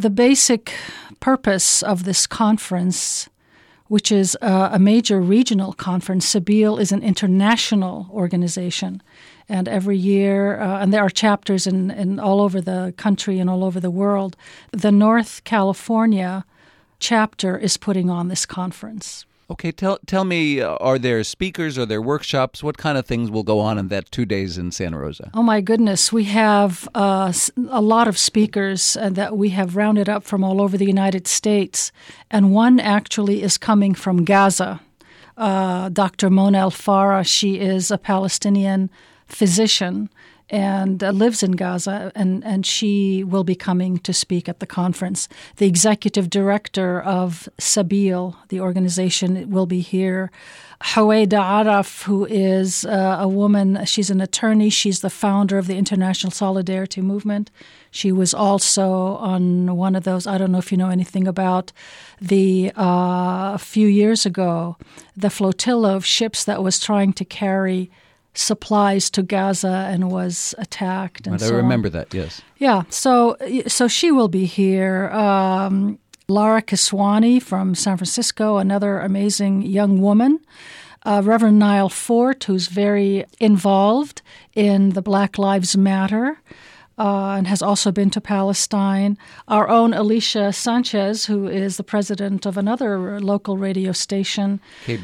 The basic purpose of this conference, which is a major regional conference, Sabeel is an international organization. And every year, and there are chapters in all over the country and all over the world, the North California chapter is putting on this conference. Okay, tell me, are there speakers, are there workshops? What kind of things will go on in that 2 days in Santa Rosa? Oh, my goodness. We have a lot of speakers that we have rounded up from all over the United States, and one actually is coming from Gaza. Dr. Mona El-Farah, she is a Palestinian physician and lives in Gaza, and she will be coming to speak at the conference. The executive director of Sabeel, the organization, will be here. Huwaida Araf, who is a woman, she's an attorney. She's the founder of the International Solidarity Movement. She was also on one of those, I don't know if you know anything about a few years ago, the flotilla of ships that was trying to carry supplies to Gaza and was attacked. And I remember that, yes. Yeah, so she will be here. Lara Kiswani from San Francisco, another amazing young woman. Reverend Niall Fort, who's very involved in the Black Lives Matter and has also been to Palestine. Our own Alicia Sanchez, who is the president of another local radio station.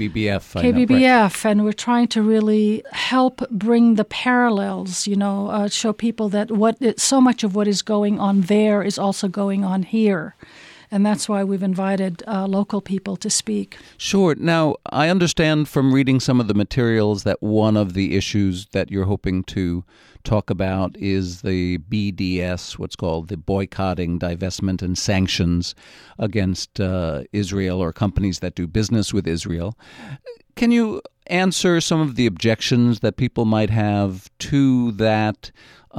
KBBF. And we're trying to really help bring the parallels, show people that so much of what is going on there is also going on here. And that's why we've invited local people to speak. Sure. Now, I understand from reading some of the materials that one of the issues that you're hoping to talk about is the BDS, what's called the boycotting, divestment, and sanctions against Israel or companies that do business with Israel. Can you answer some of the objections that people might have to that,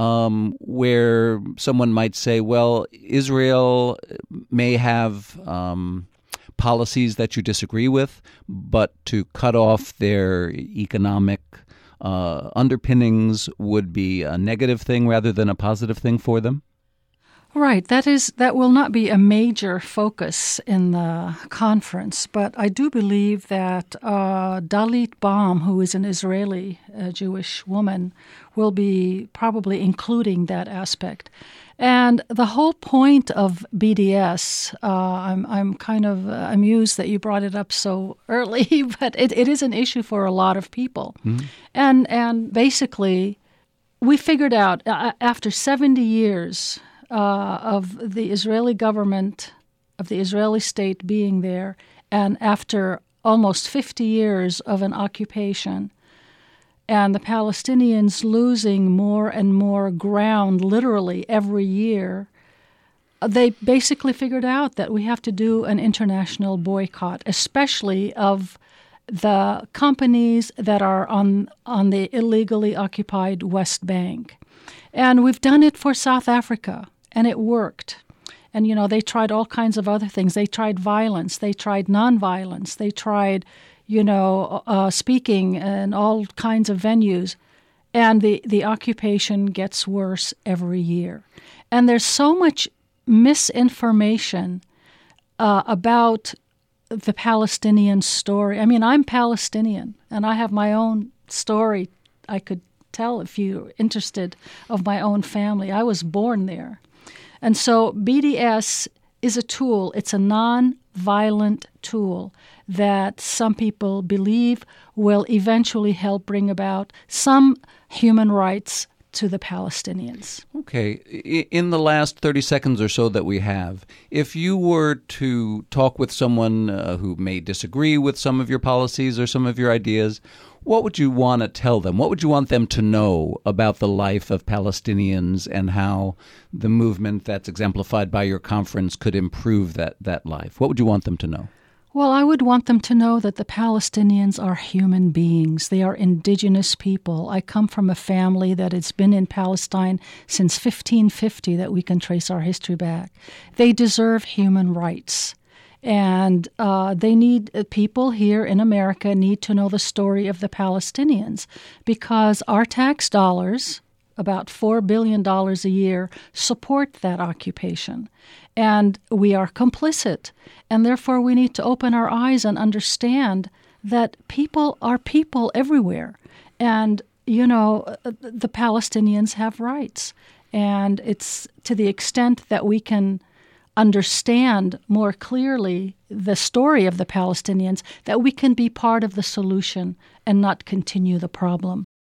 where someone might say, well, Israel may have policies that you disagree with, but to cut off their economic underpinnings would be a negative thing rather than a positive thing for them? Right. That will not be a major focus in the conference, but I do believe that Dalit Baum, who is an Israeli Jewish woman, will be probably including that aspect. And the whole point of BDS, I'm kind of amused that you brought it up so early, but it is an issue for a lot of people. Mm-hmm. And basically, we figured out after 70 years of the Israeli government, of the Israeli state being there, and after almost 50 years of an occupation, and the Palestinians losing more and more ground literally every year, they basically figured out that we have to do an international boycott, especially of the companies that are on the illegally occupied West Bank. And we've done it for South Africa, and it worked. And, they tried all kinds of other things. They tried violence. They tried nonviolence. They tried, speaking in all kinds of venues. And the occupation gets worse every year. And there's so much misinformation about the Palestinian story. I mean, I'm Palestinian, and I have my own story I could tell if you're interested of my own family. I was born there. And so BDS is a tool. It's a non-violent tool that some people believe will eventually help bring about some human rights to the Palestinians. Okay. In the last 30 seconds or so that we have, if you were to talk with someone who may disagree with some of your policies or some of your ideas, what would you want to tell them? What would you want them to know about the life of Palestinians and how the movement that's exemplified by your conference could improve that life? What would you want them to know? Well, I would want them to know that the Palestinians are human beings. They are indigenous people. I come from a family that has been in Palestine since 1550, that we can trace our history back. They deserve human rights. And people here in America need to know the story of the Palestinians, because our tax dollars about $4 billion a year, support that occupation. And we are complicit. And therefore, we need to open our eyes and understand that people are people everywhere. And, the Palestinians have rights. And it's to the extent that we can understand more clearly the story of the Palestinians that we can be part of the solution and not continue the problem.